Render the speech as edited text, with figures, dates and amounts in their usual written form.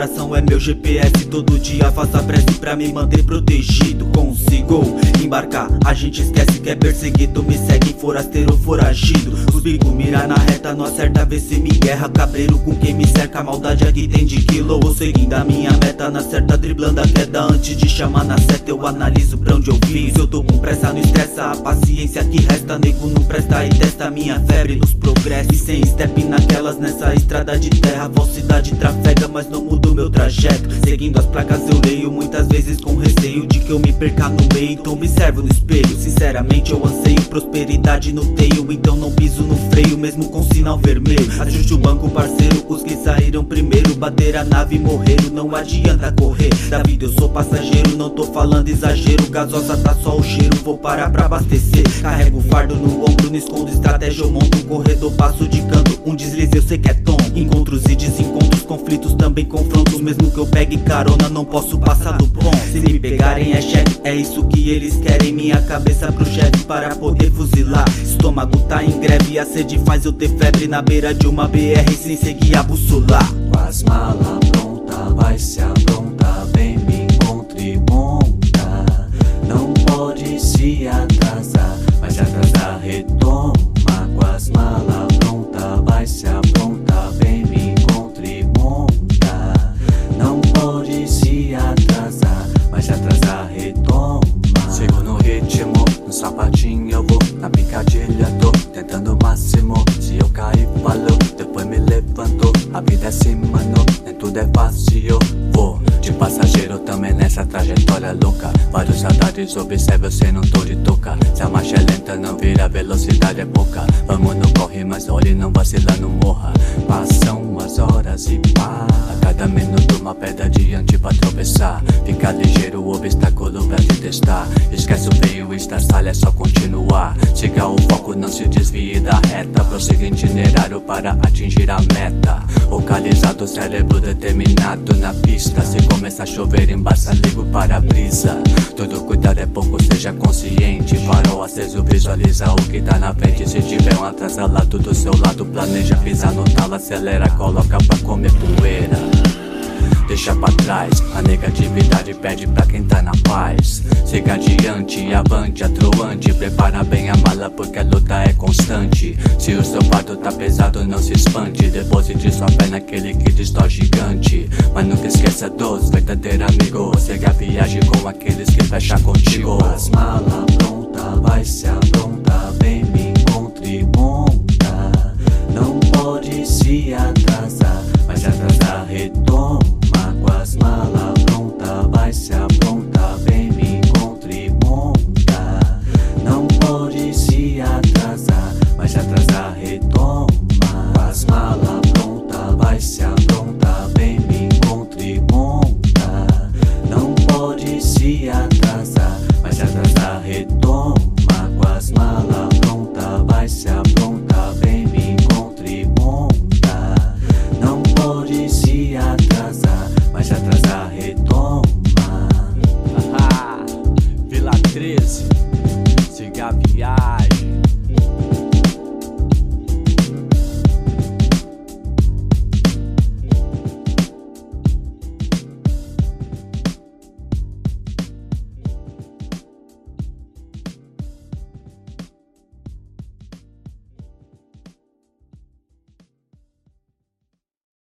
coração é meu GPS. Todo dia faço a prece pra me manter protegido. Consigo embarcar, a gente esquece que é perseguido. Me segue forasteiro foragido. Os bico mira na reta, não acerta, vê se me guerra. Cabreiro com quem me cerca, a maldade aqui tem de quilo. Vou seguindo a minha meta na certa, driblando a queda. Antes de chamar na seta eu analiso pra onde eu vim. Se eu tô com pressa não estressa, a paciência que resta. Nego não presta e testa minha febre nos progressos. E sem step naquelas nessa estrada de terra. Falsidade trafega, mas não mudo meu trajeto. Seguindo as placas eu leio, muitas vezes com receio de que eu me perca no meio. Então observo no espelho, sinceramente eu anseio prosperidade no teio. Então não piso no freio, mesmo com sinal vermelho. Ajuste o banco parceiro, os que saíram primeiro. Bater a nave e morreram, não adianta correr. Da vida eu sou passageiro, não tô falando exagero. Gasosa tá só o cheiro, vou parar pra abastecer. Carrego o fardo no ombro, não escondo estratégia, eu monto um corredor, passo de canto. Um deslize eu sei que é tom. Encontros e desencontros, conflitos também confrontos. Mesmo que eu pegue carona, não posso passar do ponto. Se me pegarem é chefe, é isso que eles querem. Minha cabeça pro chefe para poder fuzilar. Estômago tá em greve, a sede faz eu ter febre. Na beira de uma BR sem seguir a bússola. Com as malas pronta, vai se aprontar. Vem me encontre e monta. Não pode se atrasar, vai se atrasar retoma. Com as malas pronta, vai se aprontar. Vem me encontre e monta. Não pode se atrasar, vai se atrasar retoma. Sigo no ritmo, no sapatinho eu vou. Na picadilha tô tentando o máximo. Se eu cair, falou, depois me levantou. A vida é assim, mano, nem tudo é fácil. Vou de passageiro também nessa trajetória louca. Vários radares, observe, eu sei, não tô de toca. Se a marcha é lenta, não vira, velocidade é pouca. Vamos no corre, mas olhe, não vacila, não morra. Passam as horas e pá. A cada minuto uma pedra adiante pra tropeçar. Fica ligeiro, o obstáculo pra te testar. Esquece o veio, estraçalha, é só continuar. Siga o foco, não se desvie da reta. Prossiga itinerário para atingir a meta. Focalizado, cérebro determinado na pista. Se começa a chover, embaça, ligo para a brisa. Todo cuidado é pouco, seja consciente. Farol aceso, visualiza o que tá na frente. Se tiver um atrasalado do seu lado, planeja, pisa no talo, acelera, coloca pra comer poeira. Deixa pra trás, a negatividade pede pra quem tá na paz. Siga adiante, avante, atroante. Prepara bem a mala porque a luta é constante. Se o seu fardo tá pesado, não se espante. Deposite sua fé naquele que destrói gigante. Mas nunca esqueça dos verdadeiros amigos. Siga a viagem com aqueles que fecham contigo. Com as malas pronta, vai se aprontar. Vem me encontre e monta. Não pode se atrasar, vai se atrasar retoma. Com as malas pronta, vai se aprontar. Vem me encontre e monta. Não pode se atrasar, vai se atrasar.